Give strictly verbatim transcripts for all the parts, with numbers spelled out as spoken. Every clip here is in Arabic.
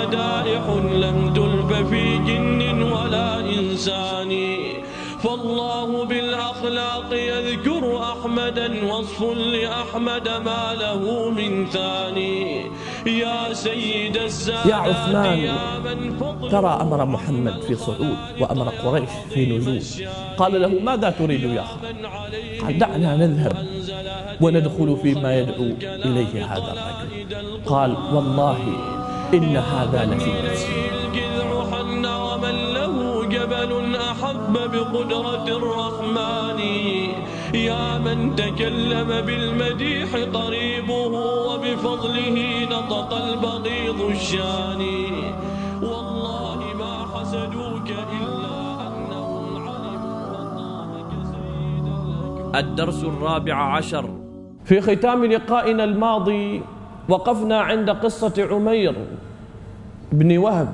مدائح لم تلف في جن ولا إنسان. فالله بالأخلاق يذكر أحمدا وصف لأحمد ما له من ثاني. يا سيد السادات يا عثمان، يا من فضل ترى أمر محمد في صعود وأمر قريش في نزول. قال له ماذا تريد يا خالد؟ قال دعنا نذهب وندخل فيما يدعو إليه هذا الرجل. قال والله إن هذا لفي نفسي. ومن له جبل أحب بقدرة الرحمن. يا من تكلم بالمديح قريبه وبفضله نطق البغيض الشان. والله ما حسدوك إلا أنهم علموا أنك سيد. الدرس الرابع عشر. في ختام لقائنا الماضي وقفنا عند قصة عمير بن وهب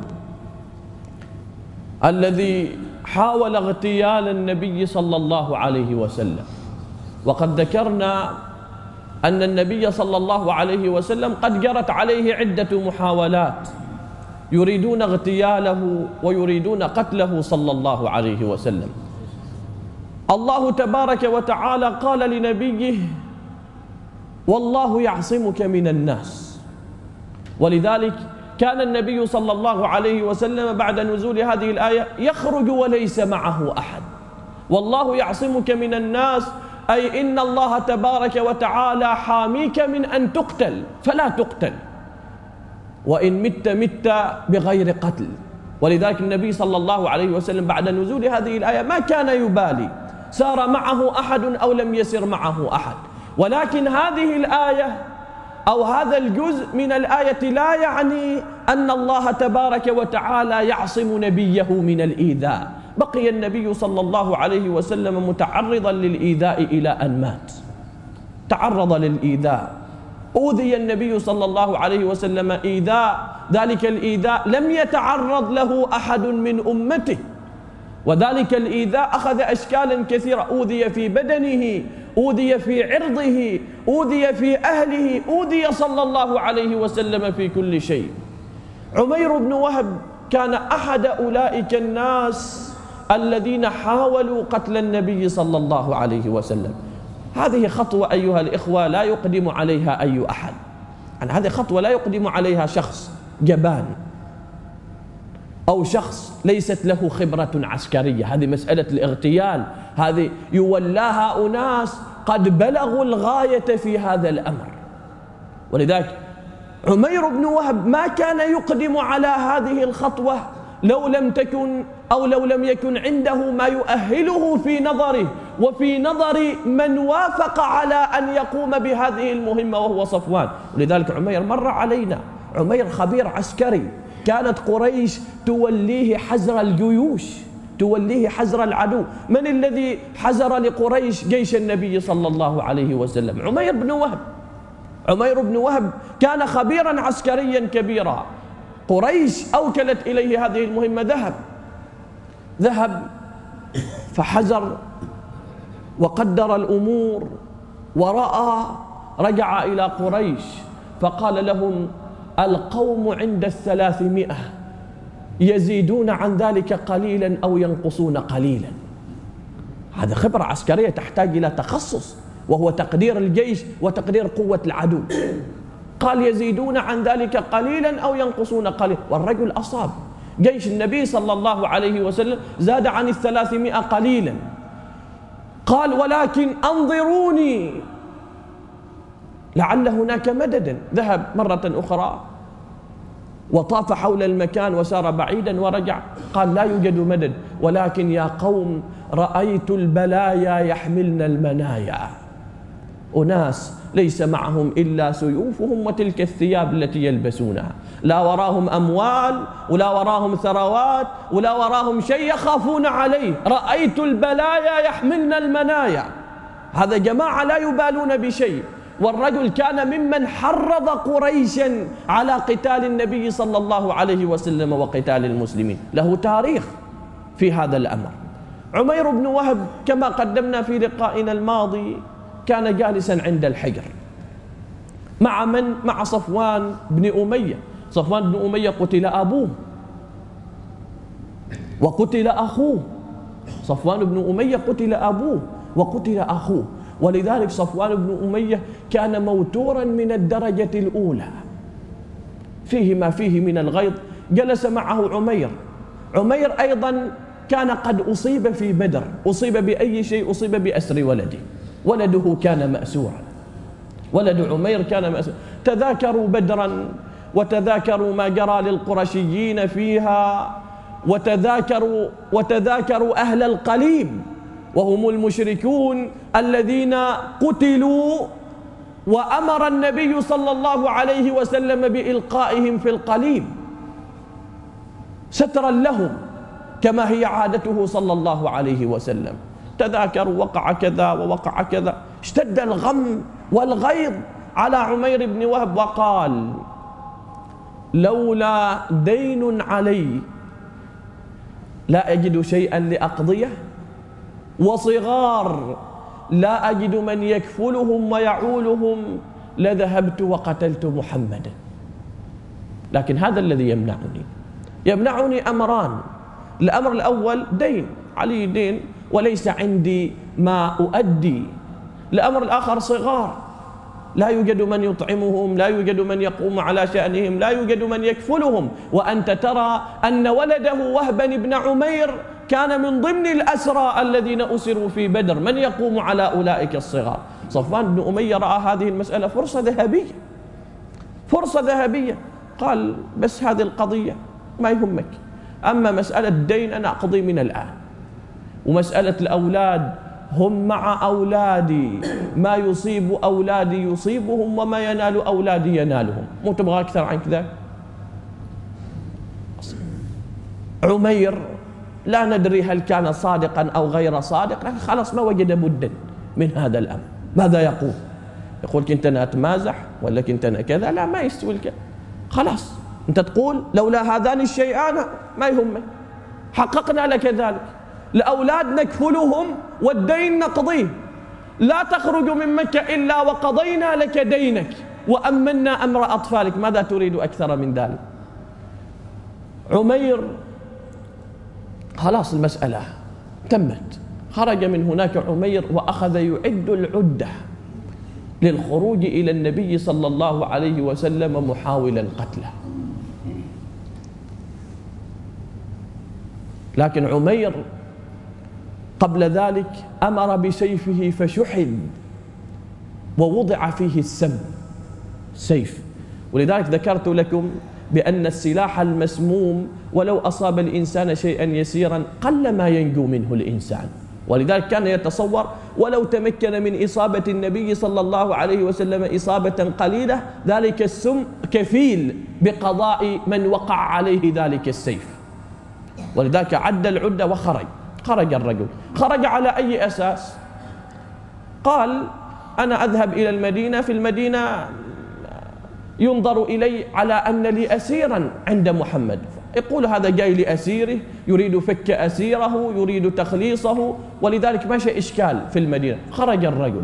الذي حاول اغتيال النبي صلى الله عليه وسلم، وقد ذكرنا أن النبي صلى الله عليه وسلم قد جرت عليه عدة محاولات يريدون اغتياله ويريدون قتله صلى الله عليه وسلم. الله تبارك وتعالى قال لنبيه والله يعصمك من الناس. ولذلك كان النبي صلى الله عليه وسلم بعد نزول هذه الآية يخرج وليس معه أحد. والله يعصمك من الناس أي إن الله تبارك وتعالى حاميك من أن تقتل فلا تقتل، وإن مت مت بغير قتل. ولذلك النبي صلى الله عليه وسلم بعد نزول هذه الآية ما كان يبالي سار معه أحد أو لم يسر معه أحد. ولكن هذه الآية أو هذا الجزء من الآية لا يعني أن الله تبارك وتعالى يعصم نبيه من الإيذاء. بقي النبي صلى الله عليه وسلم متعرضا للإيذاء إلى أن مات. تعرض للإيذاء، أوذي النبي صلى الله عليه وسلم إيذاء، ذلك الإيذاء لم يتعرض له أحد من أمته، وذلك الإيذاء أخذ أشكالا كثيرة. أوذي في بدنه، أوذي في عرضه، أوذي في أهله، أوذي صلى الله عليه وسلم في كل شيء. عمير بن وهب كان أحد أولئك الناس الذين حاولوا قتل النبي صلى الله عليه وسلم. هذه خطوة أيها الإخوة لا يقدم عليها أي أحد. يعني هذه خطوة لا يقدم عليها شخص جبان أو شخص ليست له خبرة عسكرية. هذه مسألة الاغتيال، هذه يولاها أناس قد بلغوا الغاية في هذا الأمر. ولذلك عمير بن وهب ما كان يقدم على هذه الخطوة لو لم تكن أو لو لم يكن عنده ما يؤهله في نظره وفي نظر من وافق على أن يقوم بهذه المهمة وهو صفوان. ولذلك عمير مر علينا، عمير خبير عسكري، كانت قريش توليه حزر الجيوش، توليه حزر العدو. من الذي حزر لقريش جيش النبي صلى الله عليه وسلم؟ عمير بن وهب. عمير بن وهب كان خبيرا عسكريا كبيرا. قريش أوكلت إليه هذه المهمة، ذهب ذهب فحزر وقدر الأمور ورأى، رجع إلى قريش فقال لهم القوم عند الثلاثمائة يزيدون عن ذلك قليلا أو ينقصون قليلا. هذا خبرة عسكرية تحتاج إلى تخصص، وهو تقدير الجيش وتقدير قوة العدو. قال يزيدون عن ذلك قليلا أو ينقصون قليلا، والرجل أصاب. جيش النبي صلى الله عليه وسلم زاد عن الثلاثمائة قليلا. قال ولكن أنظروني لعل هناك مددا. ذهب مرة أخرى وطاف حول المكان وسار بعيدا ورجع، قال لا يوجد مدد، ولكن يا قوم رأيت البلايا يحملن المنايا. أناس ليس معهم إلا سيوفهم وتلك الثياب التي يلبسونها، لا وراهم أموال ولا وراهم ثروات ولا وراهم شيء يخافون عليه. رأيت البلايا يحملن المنايا. هذا جماعة لا يبالون بشيء. والرجل كان ممن حرض قريشا على قتال النبي صلى الله عليه وسلم وقتال المسلمين، له تاريخ في هذا الأمر. عمير بن وهب كما قدمنا في لقائنا الماضي كان جالسا عند الحجر مع من؟ مع صفوان بن أمية. صفوان بن أمية قتل أبوه وقتل أخوه. صفوان بن أمية قتل أبوه وقتل أخوه، ولذلك صفوان بن أمية كان موتورا من الدرجة الأولى، فيه ما فيه من الغيظ. جلس معه عمير. عمير أيضا كان قد أصيب في بدر. أصيب بأي شيء؟ أصيب بأسر ولده، ولده كان مأسورا، ولد عمير كان مأسورا. تذاكروا بدرا وتذاكروا ما جرى للقرشيين فيها، وتذاكروا وتذاكروا أهل القليب وهم المشركون الذين قتلوا، وأمر النبي صلى الله عليه وسلم بإلقائهم في القليب سترا لهم كما هي عادته صلى الله عليه وسلم. تذاكروا وقع كذا ووقع كذا. اشتد الغم والغيظ على عمير بن وهب وقال: لولا دين علي لا أجد شيئا لأقضيه، وصغار لا أجد من يكفلهم ويعولهم، لذهبت وقتلت محمدا. لكن هذا الذي يمنعني يمنعني أمران. الأمر الأول دين، علي دين وليس عندي ما أؤدي. الأمر الآخر صغار، لا يوجد من يطعمهم، لا يوجد من يقوم على شأنهم، لا يوجد من يكفلهم. وأنت ترى أن ولده وهبا بن عمير كان من ضمن الأسرى الذين أسروا في بدر، من يقوم على أولئك الصغار؟ صفوان بن أمية رأى هذه المسألة فرصة ذهبية، فرصة ذهبية. قال: بس هذه القضية ما يهمك، أما مسألة الدين أنا أقضي من الآن، ومسألة الأولاد هم مع أولادي، ما يصيب أولادي يصيبهم وما ينال أولادي ينالهم. مو تبغى أكثر عن كذا؟ عمير لا ندري هل كان صادقا أو غير صادق، لكن خلاص ما وجد بدا من هذا الأمر. ماذا يقول؟ يقول كنت أنا أتمازح ولا كنت أنا كذا؟ لا، ما يستوي الكلام. خلاص أنت تقول لولا هذان الشيئان ما يهمك، حققنا لك ذلك. الأولاد نكفلهم والدين نقضيه، لا تخرج من مكة إلا وقضينا لك دينك وأمنا أمر أطفالك. ماذا تريد أكثر من ذلك؟ عمير خلاص المسألة تمت. خرج من هناك عمير وأخذ يعد العدة للخروج إلى النبي صلى الله عليه وسلم محاولا قتله. لكن عمير قبل ذلك أمر بسيفه فشحذ ووضع فيه السم، سيف. ولذلك ذكرت لكم بأن السلاح المسموم ولو أصاب الإنسان شيئا يسيرا قل ما ينجو منه الإنسان. ولذلك كان يتصور ولو تمكن من إصابة النبي صلى الله عليه وسلم إصابة قليلة، ذلك السم كفيل بقضاء من وقع عليه ذلك السيف. ولذلك عد العدة وخرج. خرج الرجل. خرج على أي أساس؟ قال: أنا أذهب إلى المدينة، في المدينة ينظر إلي على أن لي أسيرا عند محمد. يقول هذا جاي لأسيره، يريد فك أسيره، يريد تخليصه، ولذلك ما شيء إشكال في المدينة. خرج الرجل،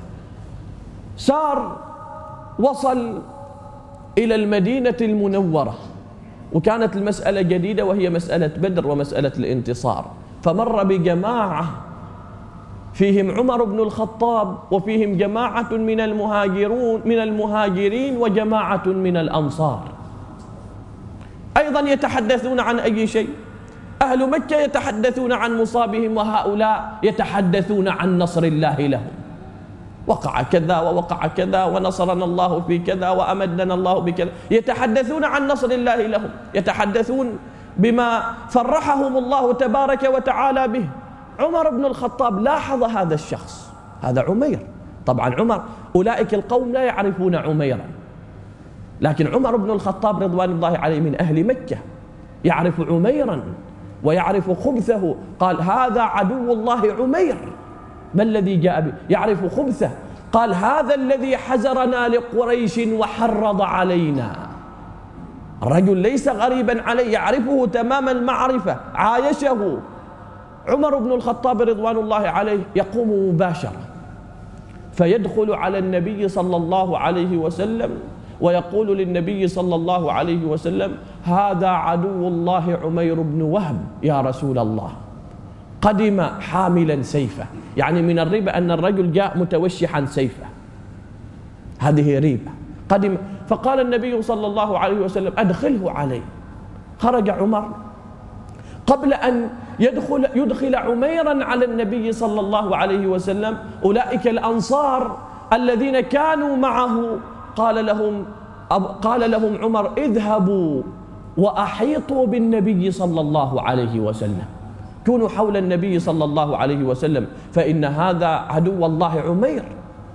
سار، وصل إلى المدينة المنورة، وكانت المسألة جديدة وهي مسألة بدر ومسألة الانتصار. فمر بجماعة فيهم عمر بن الخطاب، وفيهم جماعة من المهاجرون من المهاجرين وجماعة من الأنصار. أيضا يتحدثون عن أي شيء؟ أهل مكة يتحدثون عن مصابهم، وهؤلاء يتحدثون عن نصر الله لهم. وقع كذا ووقع كذا ونصرنا الله في كذا وأمدنا الله بكذا. يتحدثون عن نصر الله لهم، يتحدثون بما فرحهم الله تبارك وتعالى به. عمر بن الخطاب لاحظ هذا الشخص، هذا عمير. طبعا عمر، أولئك القوم لا يعرفون عميرا، لكن عمر بن الخطاب رضوان الله عليه من أهل مكة، يعرف عميرا ويعرف خبثه. قال: هذا عدو الله عمير. ما الذي جاء به؟ يعرف خبثه. قال: هذا الذي حزرنا لقريش وحرض علينا. الرجل ليس غريبا عليه، يعرفه تمام المعرفة، عايشه. عمر بن الخطاب رضوان الله عليه يقوم مباشرة فيدخل على النبي صلى الله عليه وسلم ويقول للنبي صلى الله عليه وسلم: هذا عدو الله عمير بن وهب يا رسول الله، قدم حاملا سيفه. يعني من الريبة أن الرجل جاء متوشحا سيفه، هذه ريبة. قدم، فقال النبي صلى الله عليه وسلم: أدخله عليه. خرج عمر قبل أن يدخل يدخل عميرا على النبي صلى الله عليه وسلم. أولئك الأنصار الذين كانوا معه قال لهم قال لهم عمر: اذهبوا وأحيطوا بالنبي صلى الله عليه وسلم، كونوا حول النبي صلى الله عليه وسلم، فإن هذا عدو الله عمير.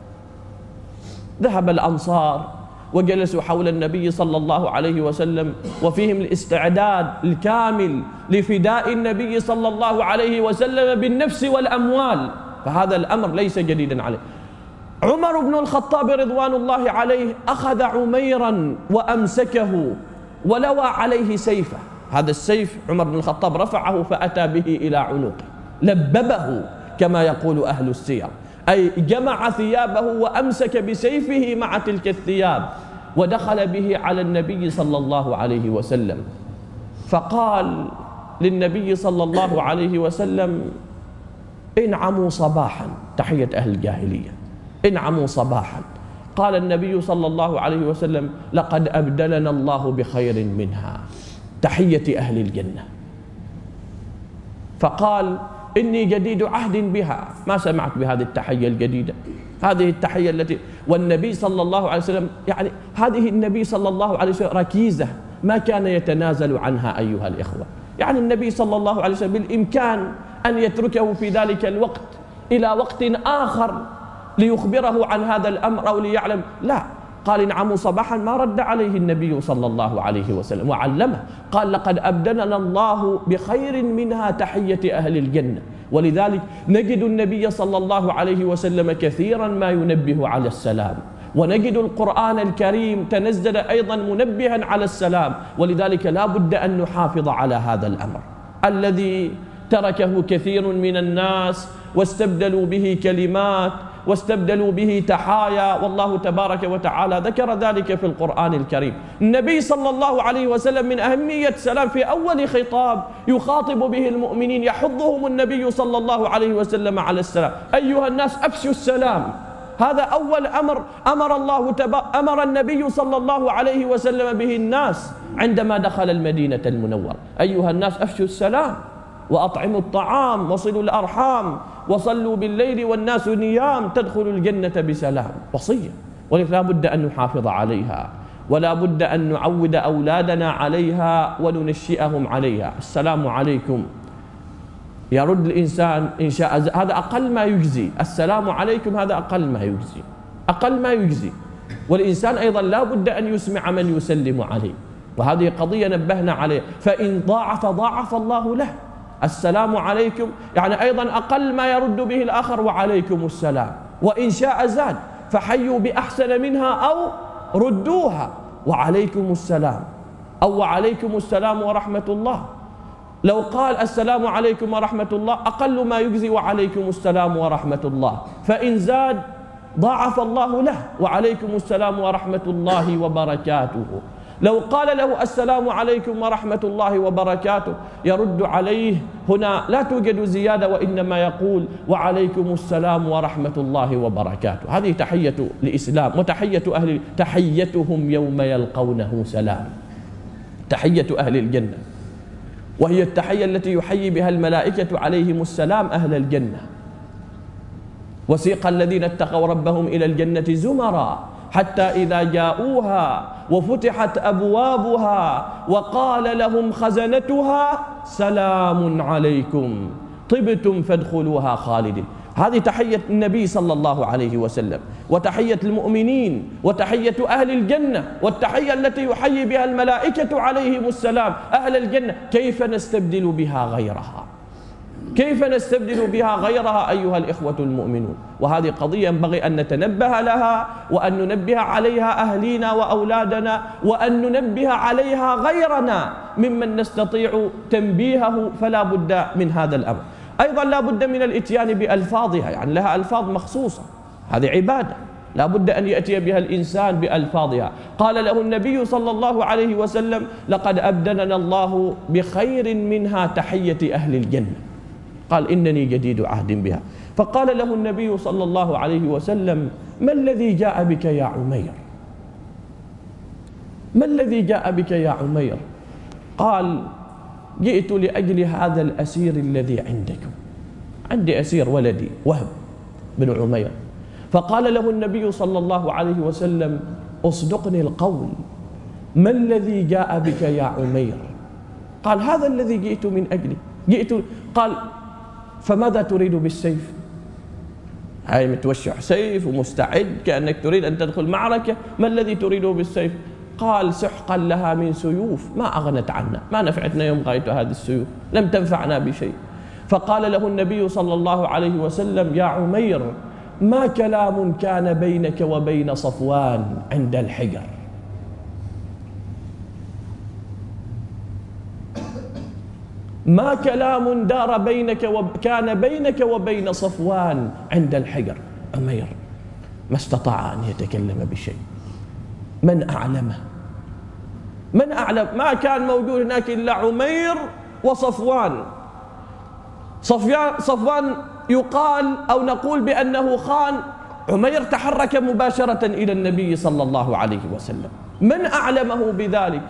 ذهب الأنصار وجلسوا حول النبي صلى الله عليه وسلم، وفيهم الاستعداد الكامل لفداء النبي صلى الله عليه وسلم بالنفس والأموال، فهذا الأمر ليس جديدا عليه. عمر بن الخطاب رضوان الله عليه أخذ عميرا وأمسكه ولوى عليه سيفه. هذا السيف عمر بن الخطاب رفعه فأتى به إلى عنقه، لببه كما يقول أهل السير، أي جمع ثيابه وأمسك بسيفه مع تلك الثياب ودخل به على النبي صلى الله عليه وسلم. فقال للنبي صلى الله عليه وسلم: انعموا صباحا، تحية أهل الجاهلية، انعموا صباحا. قال النبي صلى الله عليه وسلم: لقد أبدلنا الله بخير منها، تحية أهل الجنة. فقال: إني جديد عهد بها، ما سمعت بهذه التحية الجديدة، هذه التحية التي والنبي صلى الله عليه وسلم، يعني هذه النبي صلى الله عليه وسلم ركيزة ما كان يتنازل عنها أيها الإخوة. يعني النبي صلى الله عليه وسلم بالإمكان أن يتركه في ذلك الوقت إلى وقت آخر ليخبره عن هذا الأمر أو ليعلم، لا، قال: انعموا صباحا، ما رد عليه النبي صلى الله عليه وسلم وعلمه، قال: لقد أبدلنا الله بخير منها، تحية أهل الجنة. ولذلك نجد النبي صلى الله عليه وسلم كثيرا ما ينبه على السلام، ونجد القرآن الكريم تنزل أيضا منبها على السلام. ولذلك لا بد أن نحافظ على هذا الأمر الذي تركه كثير من الناس واستبدلوا به كلمات واستبدلوا به تحايا، والله تبارك وتعالى ذكر ذلك في القرآن الكريم. النبي صلى الله عليه وسلم من أهمية السلام في أول خطاب يخاطب به المؤمنين، يحضهم النبي صلى الله عليه وسلم على السلام: أيها الناس أفشوا السلام. هذا أول أمر أمر الله تبا أمر النبي صلى الله عليه وسلم به الناس عندما دخل المدينة المنورة: أيها الناس أفشوا السلام وأطعموا الطعام وصلوا الأرحام وصلوا بالليل والناس نيام تدخلوا الجنة بسلام. وصية، ولذلك لا بد أن نحافظ عليها، ولا بد أن نعود أولادنا عليها وننشئهم عليها. السلام عليكم يرد الإنسان إن شاء، هذا أقل ما يجزي. السلام عليكم هذا أقل ما يجزي، أقل ما يجزي. والإنسان أيضا لا بد أن يسمع من يسلم عليه، وهذه قضية نبهنا عليه، فإن ضاعف ضاعف الله له. السلام عليكم يعني أيضا أقل ما يرد به الآخر: وعليكم السلام. وإن شاء زاد، فحيوا بأحسن منها أو ردوها، وعليكم السلام أو وعليكم السلام ورحمة الله. لو قال السلام عليكم ورحمة الله أقل ما يجزي وعليكم السلام ورحمة الله، فإن زاد ضاعف الله له: وعليكم السلام ورحمة الله وبركاته. لو قال له السلام عليكم ورحمة الله وبركاته يرد عليه هنا لا توجد زيادة، وإنما يقول: وعليكم السلام ورحمة الله وبركاته. هذه تحية الإسلام، وتحية أهل تحيتهم يوم يلقونه سلام، تحية أهل الجنة، وهي التحية التي يحيي بها الملائكة عليهم السلام أهل الجنة. وسيق الذين اتقوا ربهم إلى الجنة زمرا حتى إذا جاءوها وفتحت أبوابها وقال لهم خزنتها سلام عليكم طبتم فادخلوها خالدين. هذه تحية النبي صلى الله عليه وسلم، وتحية المؤمنين، وتحية أهل الجنة، والتحية التي يحيي بها الملائكة عليهم السلام أهل الجنة. كيف نستبدل بها غيرها؟ كيف نستبدل بها غيرها أيها الإخوة المؤمنون؟ وهذه قضية ينبغي أن نتنبه لها، وأن ننبه عليها أهلينا وأولادنا، وأن ننبه عليها غيرنا ممن نستطيع تنبيهه، فلا بد من هذا الأمر. أيضا لا بد من الإتيان بألفاظها، يعني لها ألفاظ مخصوصة، هذه عبادة، لا بد أن يأتي بها الإنسان بألفاظها. قال له النبي صلى الله عليه وسلم: لقد أبدلنا الله بخير منها تحية أهل الجنة. قال: إنني جديد عهد بها. فقال له النبي صلى الله عليه وسلم: ما الذي جاء بك يا عمير؟ ما الذي جاء بك يا عمير؟ قال: جئت لأجل هذا الأسير الذي عندكم. عندي أسير ولدي وهب بن عمير. فقال له النبي صلى الله عليه وسلم: أصدقني القول، ما الذي جاء بك يا عمير؟ قال: هذا الذي جئت من أجله، جئت. قال: فماذا تريد بالسيف؟ هاي متوشح سيف ومستعد كأنك تريد أن تدخل معركة، ما الذي تريده بالسيف؟ قال: سحقا لها من سيوف ما أغنت عنا، ما نفعتنا يوم غايت هذه السيوف، لم تنفعنا بشيء. فقال له النبي صلى الله عليه وسلم: يا عمير، ما كلام كان بينك وبين صفوان عند الحجر؟ ما كلام دار بينك وكان بينك وبين صفوان عند الحجر؟ عمير ما استطاع أن يتكلم بشيء. من أعلمه؟ من أعلم؟ ما كان موجود هناك إلا عمير وصفوان. صفوان صفوان يقال أو نقول بأنه خان. عمير تحرك مباشرة إلى النبي صلى الله عليه وسلم. من أعلمه بذلك؟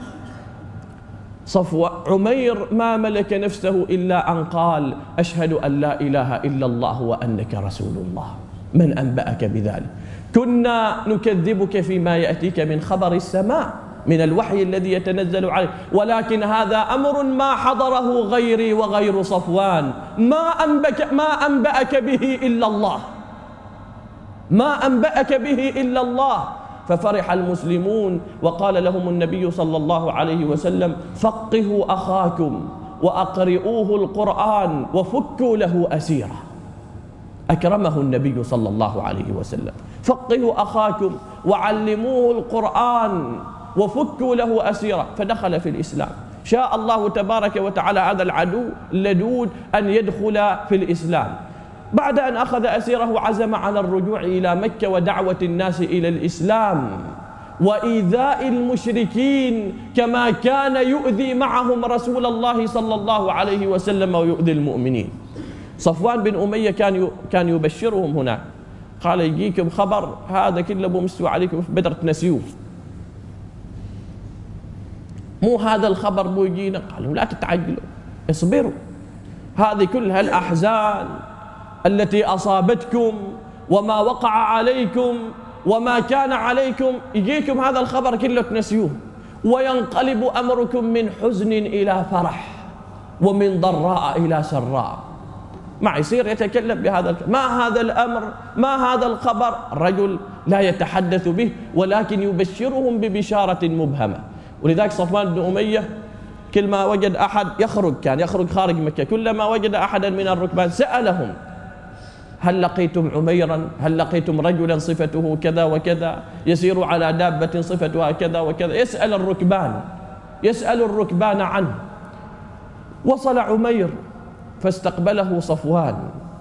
صفوان. عمير ما ملك نفسه إلا أن قال: أشهد أن لا إله إلا الله وأنك رسول الله. من أنبأك بذلك؟ كنا نكذبك فيما يأتيك من خبر السماء، من الوحي الذي يتنزل عليه، ولكن هذا أمر ما حضره غيري وغير صفوان. ما أنبأك, ما أنبأك به إلا الله، ما أنبأك به إلا الله. ففرح المسلمون وقال لهم النبي صلى الله عليه وسلم: فقهوا أخاكم وأقرئوه القرآن وفكوا له أسيرا. أكرمه النبي صلى الله عليه وسلم: فقهوا أخاكم وعلموه القرآن وفكوا له أسيرا. فدخل في الإسلام. شاء الله تبارك وتعالى هذا العدو اللدود أن يدخل في الإسلام. بعد أن أخذ أسيره عزم على الرجوع إلى مكة ودعوة الناس إلى الإسلام وإيذاء المشركين كما كان يؤذي معهم رسول الله صلى الله عليه وسلم ويؤذي المؤمنين. صفوان بن أمية كان كان يبشرهم هنا، قال: يجيكم خبر هذا كله بمستوى عليكم في بدر تنسيوه، مو هذا الخبر مو يجينا. قالوا: لا تتعجلوا، اصبروا، هذه كلها الأحزان التي أصابتكم وما وقع عليكم وما كان عليكم، يجيكم هذا الخبر كله تنسيوه، وينقلب أمركم من حزن إلى فرح ومن ضراء إلى سراء. ما يصير يتكلم بهذا، ما هذا الأمر، ما هذا الخبر. الرجل لا يتحدث به ولكن يبشرهم ببشارة مبهمة. ولذلك صفوان بن أمية كل ما وجد أحد يخرج، كان يخرج خارج مكة، كلما وجد أحدا من الركبان سألهم: هل لقيتم عميرا؟ هل لقيتم رجلا صفته كذا وكذا يسير على دابة صفتها كذا وكذا؟ يسأل الركبان، يسأل الركبان عنه. وصل عمير فاستقبله صفوان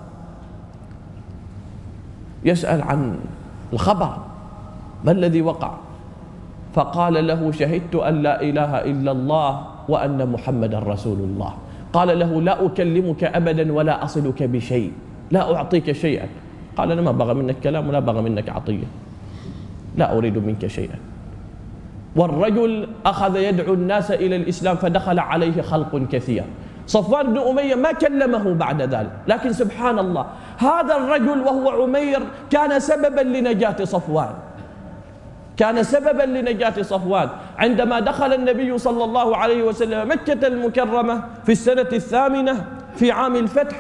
يسأل عن الخبر، ما الذي وقع؟ فقال له: شهدت أن لا إله إلا الله وأن محمدا رسول الله. قال له: لا أكلمك أبدا ولا أصلك بشيء، لا أعطيك شيئا. قال: أنا ما بغى منك كلام ولا بغى منك عطية، لا أريد منك شيئا. والرجل أخذ يدعو الناس إلى الإسلام فدخل عليه خلق كثير. صفوان بن أمية ما كلمه بعد ذلك، لكن سبحان الله هذا الرجل وهو عمير كان سببا لنجاة صفوان، كان سببا لنجاة صفوان. عندما دخل النبي صلى الله عليه وسلم مكة المكرمة في السنة الثامنة في عام الفتح،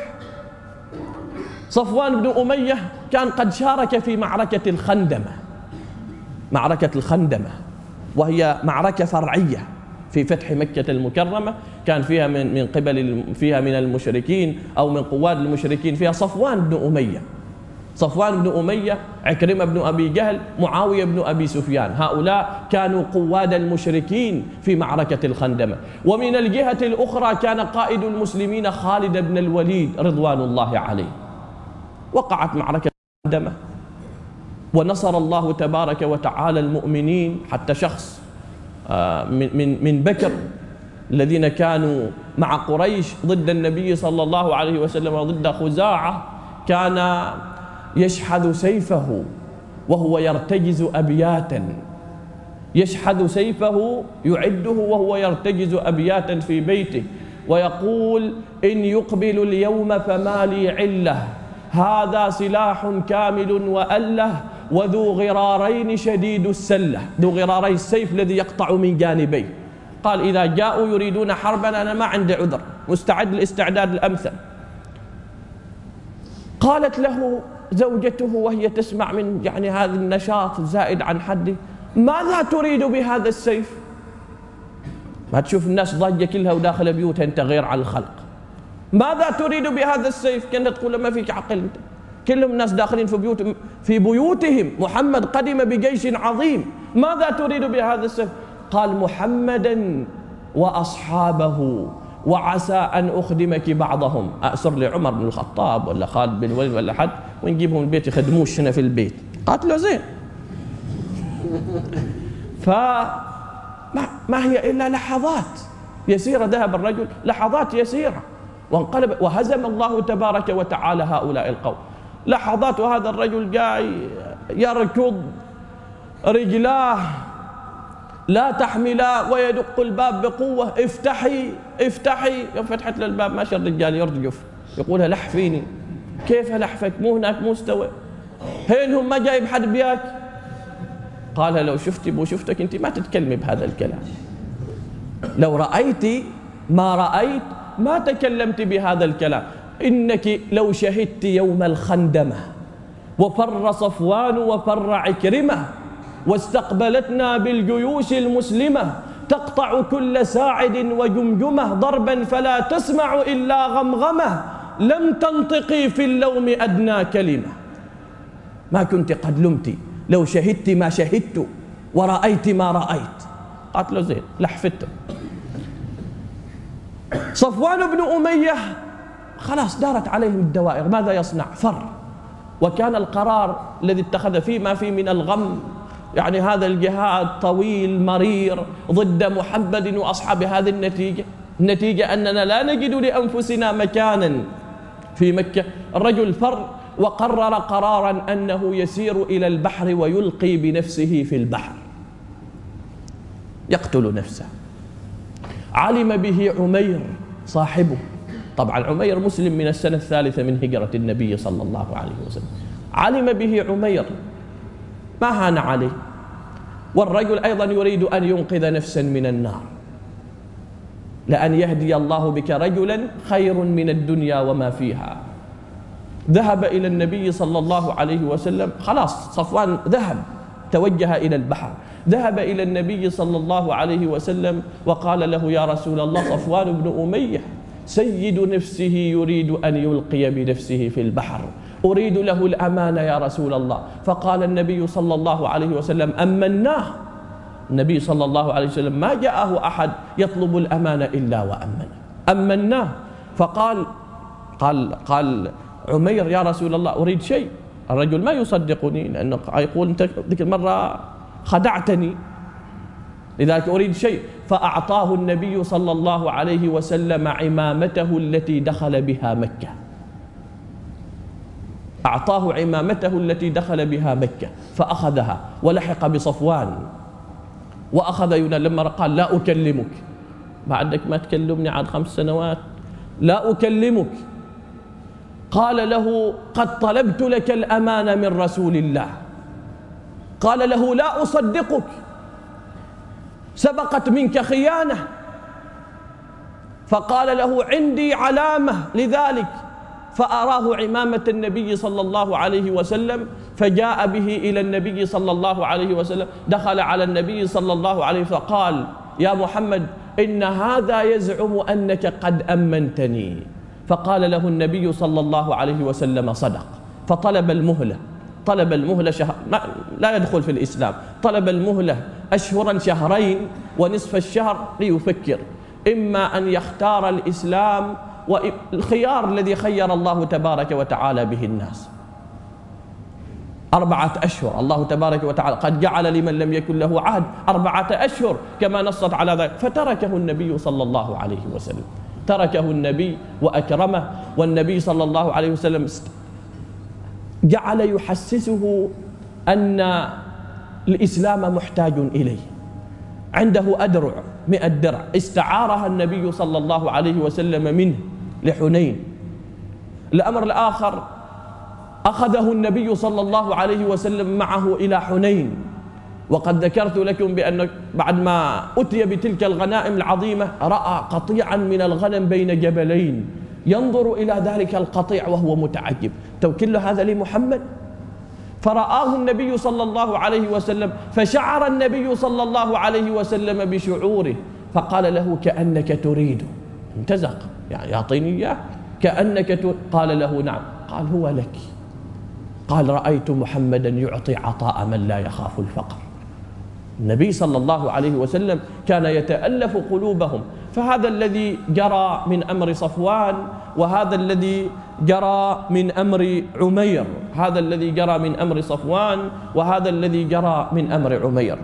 صفوان بن أمية كان قد شارك في معركة الخندمة. معركة الخندمة وهي معركة فرعية في فتح مكة المكرمة، كان فيها من من قبل فيها من المشركين أو من قواد المشركين فيها صفوان بن أمية، صفوان بن أمية، عكرمة بن أبي جهل، معاوية بن أبي سفيان، هؤلاء كانوا قواد المشركين في معركة الخندمة. ومن الجهة الأخرى كان قائد المسلمين خالد بن الوليد رضوان الله عليه. وقعت معركة الخندمة ونصر الله تبارك وتعالى المؤمنين، حتى شخص من من من بكر الذين كانوا مع قريش ضد النبي صلى الله عليه وسلم وضد خزاعة، كان يشحذ سيفه وهو يرتجز أبياتا، يشحذ سيفه يعده وهو يرتجز أبياتا في بيته، ويقول: إن يقبل اليوم فما لي علة، هذا سلاح كامل وأله، وذو غرارين شديد السلة. ذو غراري السيف الذي يقطع من جانبيه. قال: إذا جاءوا يريدون حربا أنا ما عندي عذر، مستعد الاستعداد الأمثل. قالت له زوجته وهي تسمع من يعني هذا النشاط زائد عن حده: ماذا تريد بهذا السيف؟ ما تشوف الناس ضاجة كلها وداخل بيوتها، أنت غير على الخلق. ماذا تريد بهذا السيف؟ كانت تقول: ما فيك عقل أنت، كلهم الناس داخلين في بيوتهم في بيوتهم، محمد قدم بجيش عظيم، ماذا تريد بهذا السيف؟ قال: محمدا وأصحابه، وعسى أن أخدمك بعضهم، أأسر لعمر بن الخطاب ولا خالد بن الوليد ولا حد ونجيبهم البيت يخدموش هنا في البيت. قالت له: زين. فما ما هي إلا لحظات يسيرة، ذهب الرجل لحظات يسيرة وانقلب، وهزم الله تبارك وتعالى هؤلاء القوم. لحظات وهذا الرجل جاي يركض، رجلاه لا تحملا، ويدق الباب بقوة: افتحي افتحي. يوم فتحت له الباب ماشي الرجال يرجف، يقولها: لحفيني. كيف لحفك؟ مو هناك مستوى، هينهم ما جايب حد بياك. قال: لو شفتي بو شفتك انت ما تتكلمي بهذا الكلام، لو رأيتي ما رأيت ما تكلمت بهذا الكلام. إنك لو شهدت يوم الخندمة وفر صفوان وفر عكرمة واستقبلتنا بالجيوش المسلمة تقطع كل ساعد وجمجمة ضربا فلا تسمع إلا غمغمة، لم تنطقي في اللوم أدنى كلمة. ما كنت قد لمت لو شهدت ما شهدت ورأيت ما رأيت. قالت له: زين. لحفته. صفوان بن أمية خلاص دارت عليهم الدوائر، ماذا يصنع؟ فر. وكان القرار الذي اتخذ فيه ما فيه من الغم، يعني هذا الجهاد طويل مرير ضد محمد وأصحاب، هذه النتيجة النتيجة أننا لا نجد لأنفسنا مكانا في مكة. الرجل فر وقرر قرارا أنه يسير إلى البحر ويلقي بنفسه في البحر، يقتل نفسه. علم به عمير صاحبه، طبعا عمير مسلم من السنة الثالثة من هجرة النبي صلى الله عليه وسلم. علم به عمير ما هان عليه، والرجل أيضا يريد أن ينقذ نفسا من النار. لأن يهدي الله بك رجلا خير من الدنيا وما فيها. ذهب إلى النبي صلى الله عليه وسلم، خلاص صفوان ذهب توجه إلى البحر، ذهب إلى النبي صلى الله عليه وسلم وقال له: يا رسول الله، صفوان بن أمية سيد نفسه يريد أن يلقي بنفسه في البحر، أريد له الأمان يا رسول الله. فقال النبي صلى الله عليه وسلم: أمناه. النبي صلى الله عليه وسلم ما جاءه أحد يطلب الأمان إلا وأمنه، أمناه. فقال قال قال عمير: يا رسول الله أريد شيء. الرجل ما يصدقني لأنه يقول: أنت ذيك المرة خدعتني، لذلك أريد شيء. فأعطاه النبي صلى الله عليه وسلم عمامته التي دخل بها مكة، أعطاه عمامته التي دخل بها مكة، فأخذها ولحق بصفوان وأخذ ينال. لما قال: لا أكلمك، بعدك ما تكلمني عن خمس سنوات، لا أكلمك. قال له: قد طلبت لك الأمان من رسول الله. قال له: لا أصدقك، سبقت منك خيانة. فقال له: عندي علامة لذلك. فأراه عمامة النبي صلى الله عليه وسلم، فجاء به إلى النبي صلى الله عليه وسلم، دخل على النبي صلى الله عليه وسلم فقال: يا محمد، إن هذا يزعم أنك قد أمنتني. فقال له النبي صلى الله عليه وسلم: صدق. فطلب المهلة، طلب المهلة شهر، لا يدخل في الإسلام، طلب المهلة أشهرا شهرين ونصف الشهر ليفكر، إما أن يختار الإسلام، والخيار الذي خير الله تبارك وتعالى به الناس. أربعة أشهر. الله تبارك وتعالى قد جعل لمن لم يكن له عهد أربعة أشهر كما نصت على ذلك، فتركه النبي صلى الله عليه وسلم، تركه النبي وأكرمه. والنبي صلى الله عليه وسلم جعل يحسسه أن الإسلام محتاج إليه. عنده أدرع، مئة درع استعارها النبي صلى الله عليه وسلم منه لحنين. الأمر الآخر أخذه النبي صلى الله عليه وسلم معه إلى حنين، وقد ذكرت لكم بأن بعد ما أتي بتلك الغنائم العظيمة رأى قطيعا من الغنم بين جبلين، ينظر إلى ذلك القطيع وهو متعجب، توكل هذا لمحمد؟ فرآه النبي صلى الله عليه وسلم، فشعر النبي صلى الله عليه وسلم بشعوره، فقال له كأنك تريد. انتزق، يعني يعطيني إياه كأنك تريد. قال له نعم. قال هو لك. قال رأيت محمدا يعطي عطاء من لا يخاف الفقر. النبي صلى الله عليه وسلم كان يتألف قلوبهم. فهذا الذي جرى من أمر صفوان، وهذا الذي جرى من أمر عمير، هذا الذي جرى من أمر صفوان، وهذا الذي جرى من أمر عمير.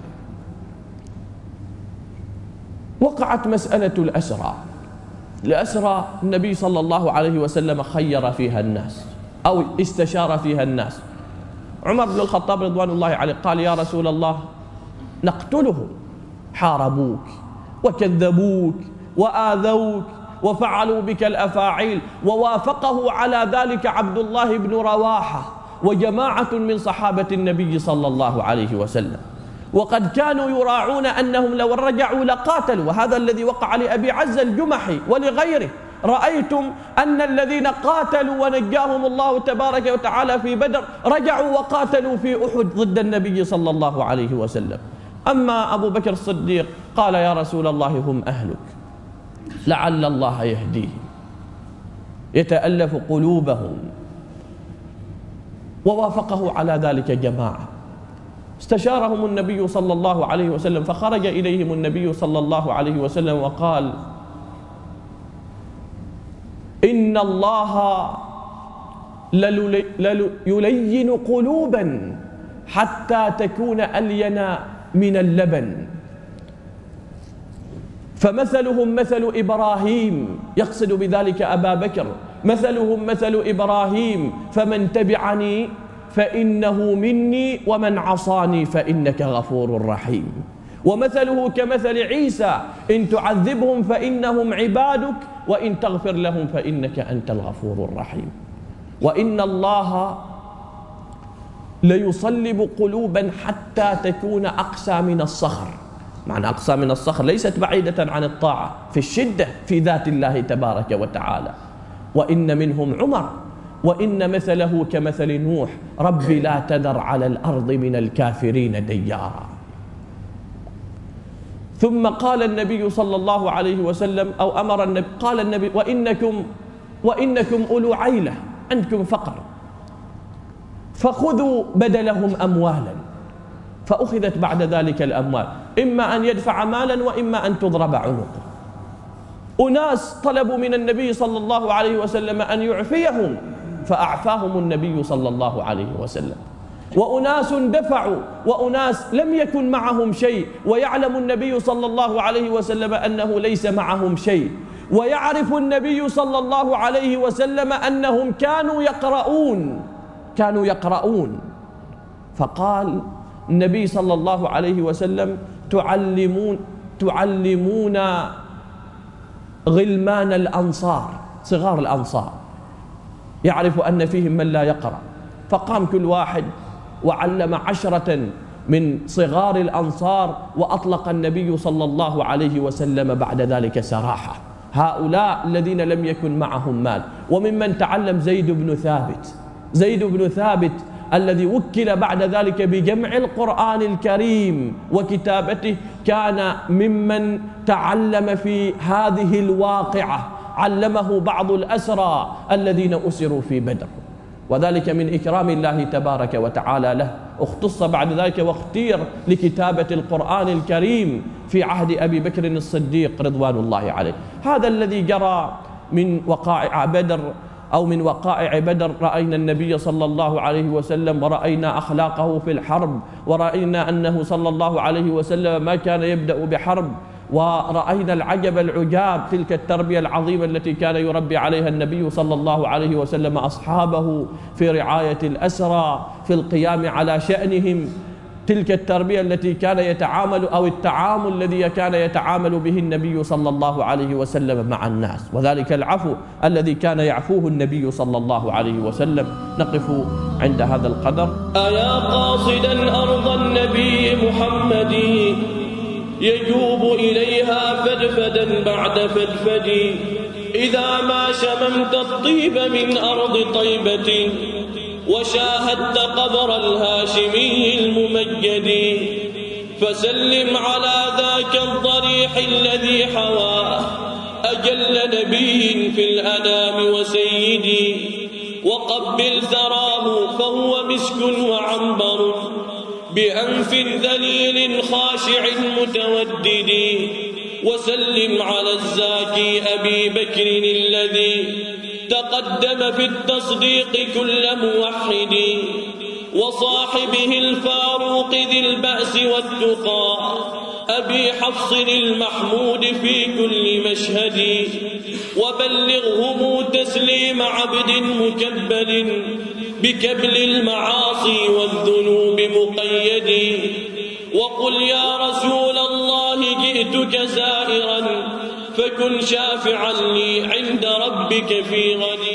وقعت مسألة الأسرى. الأسرى النبي صلى الله عليه وسلم خير فيها الناس أو استشار فيها الناس. عمر بن الخطاب رضوان الله عليه قال يا رسول الله نقتلهم، حاربوك وكذبوك وآذوك وفعلوا بك الأفاعيل. ووافقه على ذلك عبد الله بن رواحة وجماعة من صحابة النبي صلى الله عليه وسلم، وقد كانوا يراعون أنهم لو رجعوا لقاتلوا. وهذا الذي وقع لأبي عزة الجمحي ولغيره. رأيتم أن الذين قاتلوا ونجاهم الله تبارك وتعالى في بدر رجعوا وقاتلوا في أحد ضد النبي صلى الله عليه وسلم. أما أبو بكر الصديق قال يا رسول الله هم أهلك، لعل الله يهديهم، يتألف قلوبهم. ووافقه على ذلك جماعة. استشارهم النبي صلى الله عليه وسلم، فخرج إليهم النبي صلى الله عليه وسلم وقال إن الله ليلين قلوبا حتى تكون ألين من اللبن، فمثلهم مثل إبراهيم، يقصد بذلك أبا بكر، مثلهم مثل إبراهيم فمن تبعني فإنه مني ومن عصاني فإنك غفور رحيم. ومثله كمثل عيسى إن تعذبهم فإنهم عبادك وإن تغفر لهم فإنك أنت الغفور الرحيم. وإن الله ليصلب قلوبا حتى تكون أقسى من الصخر. معنى أقسى من الصخر ليست بعيدة عن الطاعة، في الشدة في ذات الله تبارك وتعالى. وإن منهم عمر وإن مثله كمثل نوح رب لا تذر على الأرض من الكافرين ديارا. ثم قال النبي صلى الله عليه وسلم أو أمر النبي قال النبي وإنكم وإنكم أولو عيلة، عندكم فقر، فخذوا بدلهم أموالا. فأخذت بعد ذلك الأموال، إما أن يدفع مالا وإما أن تضرب عنقه. أناس طلبوا من النبي صلى الله عليه وسلم أن يعفيهم فأعفاهم النبي صلى الله عليه وسلم. وأناس دفعوا وأناس لم يكن معهم شيء، ويعلم النبي صلى الله عليه وسلم أنه ليس معهم شيء، ويعرف النبي صلى الله عليه وسلم أنهم كانوا يقرؤون كانوا يقرؤون فقال النبي صلى الله عليه وسلم تعلمون تعلمون غلمان الأنصار، صغار الأنصار، يعرف أن فيهم من لا يقرأ. فقام كل واحد وعلم عشرة من صغار الأنصار، وأطلق النبي صلى الله عليه وسلم بعد ذلك سراحة هؤلاء الذين لم يكن معهم مال. وممن تعلم زيد بن ثابت زيد بن ثابت الذي وكل بعد ذلك بجمع القرآن الكريم وكتابته، كان ممن تعلم في هذه الواقعة، علمه بعض الأسرى الذين أسروا في بدر، وذلك من إكرام الله تبارك وتعالى له. اختص بعد ذلك واختير لكتابة القرآن الكريم في عهد أبي بكر الصديق رضوان الله عليه. هذا الذي جرى من وقائع بدر. أو من وقائع بدر رأينا النبي صلى الله عليه وسلم ورأينا أخلاقه في الحرب، ورأينا أنه صلى الله عليه وسلم ما كان يبدأ بحرب، ورأينا العجب العجاب تلك التربية العظيمة التي كان يربي عليها النبي صلى الله عليه وسلم أصحابه في رعاية الأسرى، في القيام على شأنهم، تلك التربية التي كان يتعامل أو التعامل الذي كان يتعامل به النبي صلى الله عليه وسلم مع الناس، وذلك العفو الذي كان يعفوه النبي صلى الله عليه وسلم. نقف عند هذا القدر. أيا قاصدا أرض النبي محمد يجوب إليها فدفدا بعد فدفد، إذا ما شممت الطيب من أرض طيبة وشاهدت قبر الهاشمي الممجد، فسلم على ذاك الضريح الذي حوى أجل نبي في الأنام وسيدي، وقبل ثراه فهو مسك وعنبر بأنف ذليل خاشع متودد، وسلم على الزاكي أبي بكر الذي تقدم في التصديق كل موحد، وصاحبه الفاروق ذي البأس والتقى أبي حفص المحمود في كل مشهد، وبلغهم تسليم عبد مكبل بكبل المعاصي والذنوب مقيد، وقل يا رسول الله جئتك زائرا فكن شافعا لي عند ربك في غد.